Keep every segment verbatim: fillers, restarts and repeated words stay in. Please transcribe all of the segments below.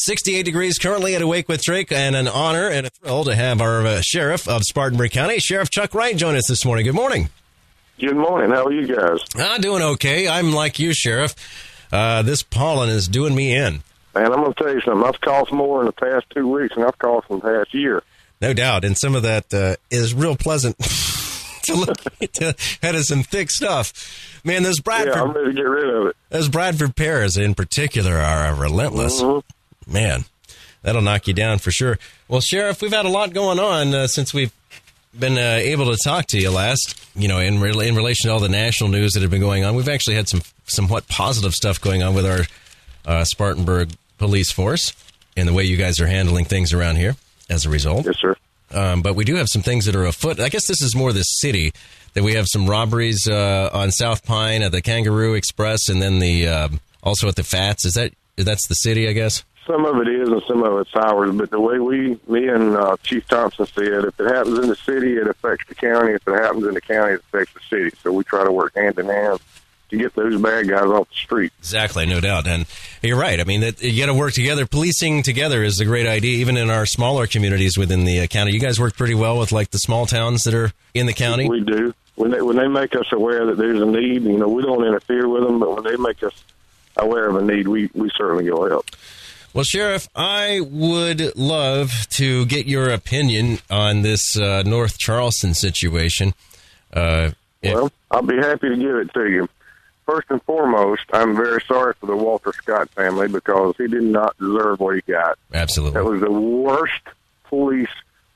sixty-eight degrees currently at Awake with Drake, and an honor and a thrill to have our uh, sheriff of Spartanburg County, Sheriff Chuck Wright, join us this morning. Good morning. Good morning. How are you guys? I'm doing okay. I'm like you, Sheriff. Uh, this pollen is doing me in. Man, I'm going to tell you something. I've coughed more in the past two weeks than I've coughed in the past year. No doubt. And some of that uh, is real pleasant to look at. That is some thick stuff. Man, those Bradford, yeah, I'm ready to get rid of it. Those Bradford pears in particular are relentless. Mm-hmm. Man, that'll knock you down for sure. Well, Sheriff, we've had a lot going on uh, since we've been uh, able to talk to you last, you know, in, re- in relation to all the national news that have been going on. We've actually had some somewhat positive stuff going on with our uh, Spartanburg police force and the way you guys are handling things around here as a result. Yes, sir. Um, but we do have some things that are afoot. I guess this is more the city, that we have some robberies uh, on South Pine at the Kangaroo Express, and then the uh, also at the Fats. Is that that's the city, I guess? Some of it is and some of it's ours, but the way we, me and uh, Chief Thompson said, if it happens in the city, it affects the county. If it happens in the county, it affects the city. So we try to work hand in hand to get those bad guys off the street. Exactly, no doubt. And you're right. I mean, that you got to work together. Policing together is a great idea, even in our smaller communities within the uh, county. You guys work pretty well with, like, the small towns that are in the county? We do. When they, when they make us aware that there's a need, you know, we don't interfere with them, but when they make us aware of a need, we, we certainly go help. Well, Sheriff, I would love to get your opinion on this uh, North Charleston situation. Uh, well, if- I'll be happy to give it to you. First and foremost, I'm very sorry for the Walter Scott family because he did not deserve what he got. Absolutely. That was the worst police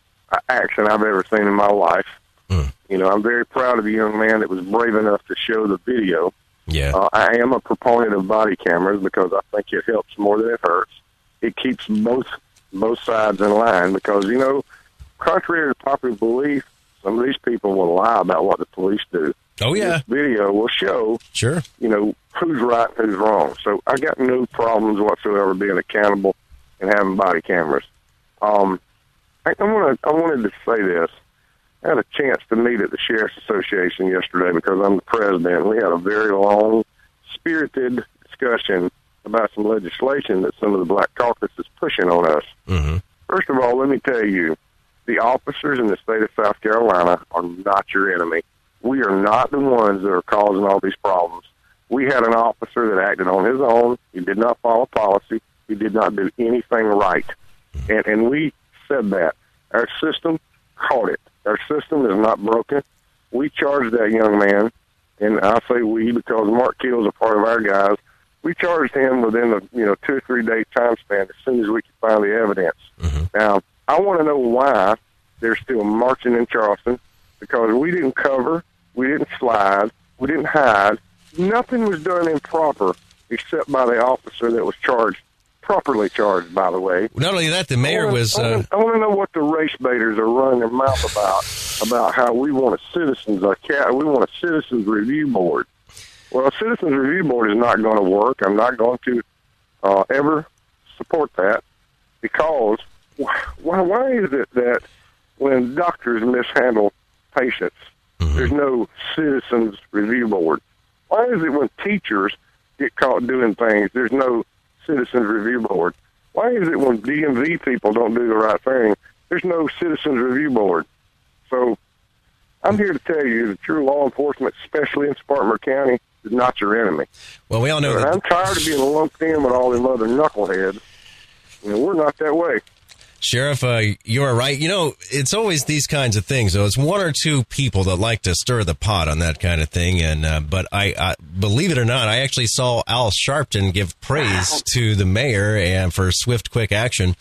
action I've ever seen in my life. Mm. You know, I'm very proud of the young man that was brave enough to show the video. Yeah. Uh, I am a proponent of body cameras because I think it helps more than it hurts. It keeps both both sides in line because, you know, contrary to popular belief, some of these people will lie about what the police do. Oh, yeah. This video will show, sure, you know, who's right and who's wrong. So I got no problems whatsoever being accountable and having body cameras. Um, I, I, wanna, I wanted to say this. I had a chance to meet at the Sheriff's Association yesterday because I'm the president. We had a very long, spirited discussion about some legislation that some of the Black Caucus is pushing on us. Mm-hmm. First of all, let me tell you, the officers in the state of South Carolina are not your enemy. We are not the ones that are causing all these problems. We had an officer that acted on his own. He did not follow policy. He did not do anything right. And, and we said that. Our system caught it. Our system is not broken. We charged that young man, and I say we because Mark Kill is a part of our guys. We charged him within a you know two or three day time span as soon as we could find the evidence. Mm-hmm. Now, I want to know why they're still marching in Charleston because we didn't cover. We didn't slide. We didn't hide. Nothing was done improper except by the officer that was charged, properly charged, by the way. Not only that, the mayor wanna, was... Uh... I want to know what the race baiters are running their mouth about, about how we want a citizens, a cat, we want a citizens review board. Well, a citizens review board is not going to work. I'm not going to uh, ever support that because why, why is it that when doctors mishandle patients, there's no citizens review board? Why is it when teachers get caught doing things, there's no citizens review board? Why is it when D M V people don't do the right thing, there's no citizens review board? So I'm here to tell you that your law enforcement, especially in Spartanburg County, is not your enemy. Well, we all know that. I'm tired of being lumped in with all them other knuckleheads. You know, we're not that way. Sheriff, uh, you're right. You know, it's always these kinds of things. Though. It's one or two people that like to stir the pot on that kind of thing. And uh, but I, I believe it or not, I actually saw Al Sharpton give praise to the mayor and for swift, quick action.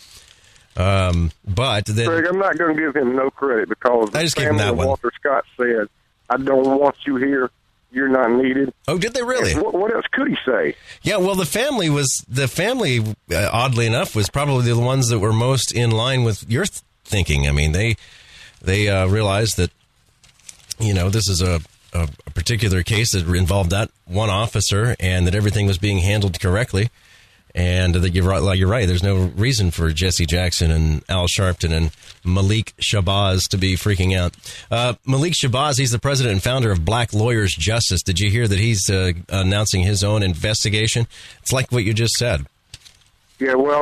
Um, but then, Greg, I'm not going to give him no credit because I just the gave him that one. Walter Scott said, "I don't want you here. You're not needed." Oh, did they really? What, what else could he say? Yeah, well, the family was, the family, uh, oddly enough, was probably the ones that were most in line with your th- thinking. I mean, they they uh, realized that, you know, this is a, a, a particular case that involved that one officer and that everything was being handled correctly. And that you're right, like you're right. There's no reason for Jesse Jackson and Al Sharpton and Malik Shabazz to be freaking out. Uh, Malik Shabazz, he's the president and founder of Black Lawyers Justice. Did you hear that he's uh, announcing his own investigation? It's like what you just said. Yeah, well,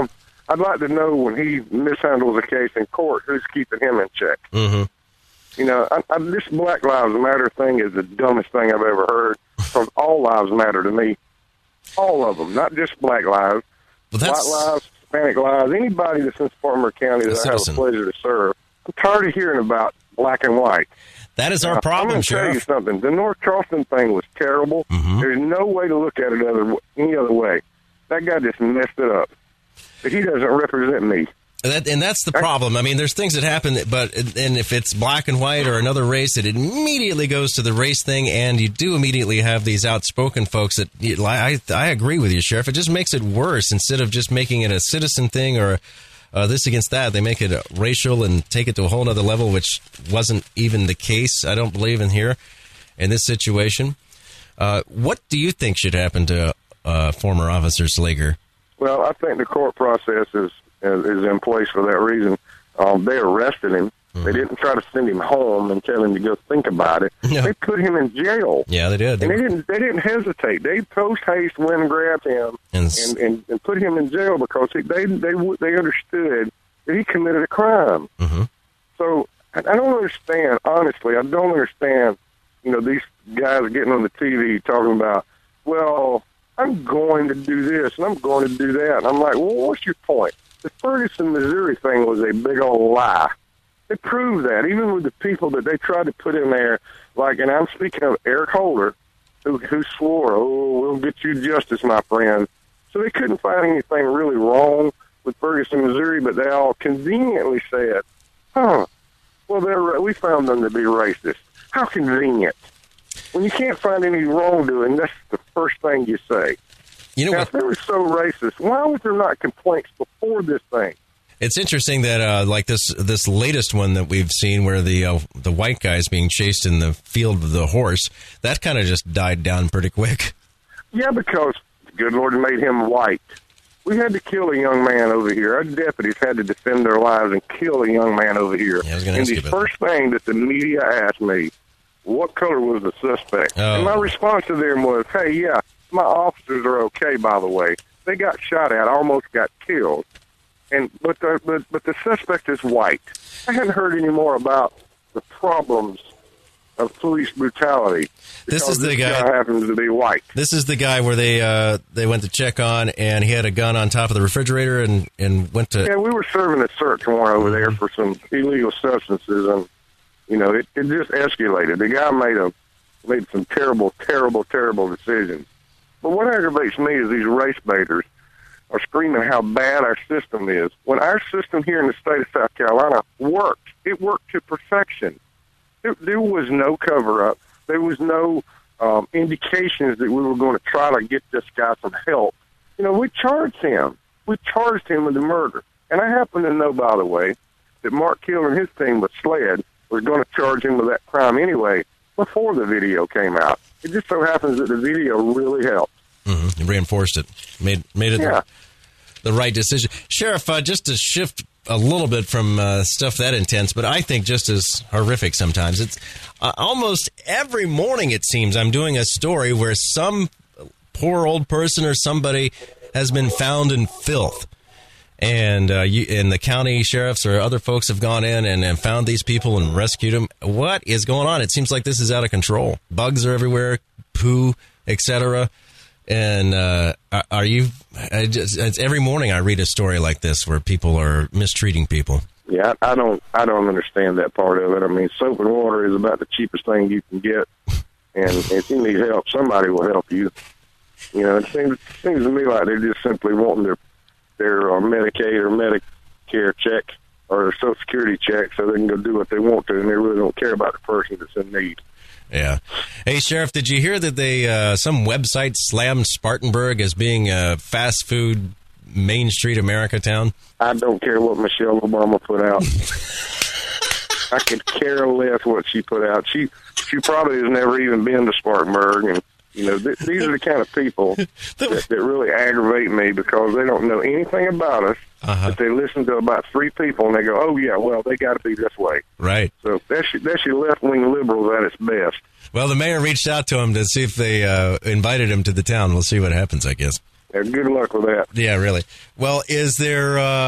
I'd like to know when he mishandles a case in court, who's keeping him in check. Mm-hmm. You know, I, I, this Black Lives Matter thing is the dumbest thing I've ever heard, because all lives matter to me. All of them, not just black lives. Well, that's... White lives, Hispanic lives, anybody that's in Spartanburg County that I have the pleasure to serve. I'm tired of hearing about black and white. That is our now, problem, I'm going to tell you Sheriff. something. The North Charleston thing was terrible. Mm-hmm. There's no way to look at it other, any other way. That guy just messed it up. But he doesn't represent me. That, and that's the problem. I mean, there's things that happen, that, but and if it's black and white or another race, it immediately goes to the race thing, and you do immediately have these outspoken folks that I I agree with you, Sheriff. It just makes it worse. Instead of just making it a citizen thing or uh, this against that, they make it racial and take it to a whole other level, which wasn't even the case, I don't believe, in here in this situation. Uh, what do you think should happen to uh, former Officer Slager? Well, I think the court process is is in place for that reason. Um, they arrested him. Mm-hmm. They didn't try to send him home and tell him to go think about it. No. They put him in jail. Yeah, they did. They, and they didn't. They didn't hesitate. They post haste went and grabbed him and and, and, and put him in jail because he, they they they understood that he committed a crime. Mm-hmm. So I, I don't understand. Honestly, I don't understand. You know, these guys getting on the T V talking about, well, I'm going to do this and I'm going to do that. And I'm like, well, what's your point? The Ferguson, Missouri thing was a big old lie. They proved that, even with the people that they tried to put in there, like, and I'm speaking of Eric Holder, who, who swore, oh, we'll get you justice, my friend. So they couldn't find anything really wrong with Ferguson, Missouri, but they all conveniently said, huh, well, they're, we found them to be racist. How convenient. When you can't find any wrongdoing, that's the first thing you say. You know now, what? If they were so racist, why was there not complaints before this thing? It's interesting that, uh, like this this latest one that we've seen, where the uh, the white guy is being chased in the field of the horse, that kind of just died down pretty quick. Yeah, because the good Lord made him white. We had to kill a young man over here. Our deputies had to defend their lives and kill a young man over here. Yeah, I was gonna and ask the you about first thing that the media asked me, what color was the suspect? Oh. And my response to them was, hey, yeah, my officers are okay, by the way. They got shot at, almost got killed. And but the but, but the suspect is white. I hadn't heard any more about the problems of police brutality. This is the this guy, guy happens to be white. This is the guy where they uh, they went to check on, and he had a gun on top of the refrigerator, and, and went to. Yeah, we were serving a search warrant over there for some illegal substances, and you know it, it just escalated. The guy made a made some terrible, terrible, terrible decisions. But what aggravates me is these race baiters are screaming how bad our system is, when our system here in the state of South Carolina worked. It worked to perfection. There, there was no cover-up. There was no um, indications that we were going to try to get this guy some help. You know, we charged him. We charged him with the murder. And I happen to know, by the way, that Mark Hill and his team with SLED was going to charge him with that crime anyway before the video came out. It just so happens that the video really helped. Mm-hmm. It reinforced it. Made made it yeah. the, the right decision. Sheriff, uh, just to shift a little bit from uh, stuff that intense, but I think just as horrific sometimes. It's uh, almost every morning, it seems, I'm doing a story where some poor old person or somebody has been found in filth. And uh, you, and the county sheriffs or other folks have gone in and, and found these people and rescued them. What is going on? It seems like this is out of control. Bugs are everywhere, poo, et cetera. And uh, are you? I just, it's every morning I read a story like this where people are mistreating people. Yeah, I, I don't. I don't understand that part of it. I mean, soap and water is about the cheapest thing you can get, and if you need help, somebody will help you. You know, it seems, it seems to me like they're just simply wanting their their uh, Medicaid or Medicare check or their Social Security check so they can go do what they want to, and they really don't care about the person that's in need. Yeah. Hey, Sheriff, did you hear that they uh, some website slammed Spartanburg as being a fast food Main Street America town? I don't care what Michelle Obama put out. I could care less what she put out. She she probably has never even been to Spartanburg, and you know th- these are the kind of people that, that really aggravate me because they don't know anything about us. Uh-huh. But they listen to about three people and they go, "Oh yeah, well they got to be this way." Right. So that's your, that's your left wing liberals at its best. Well, the mayor reached out to him to see if they uh, invited him to the town. We'll see what happens, I guess. Yeah, good luck with that. Yeah, really. Well, is there... Uh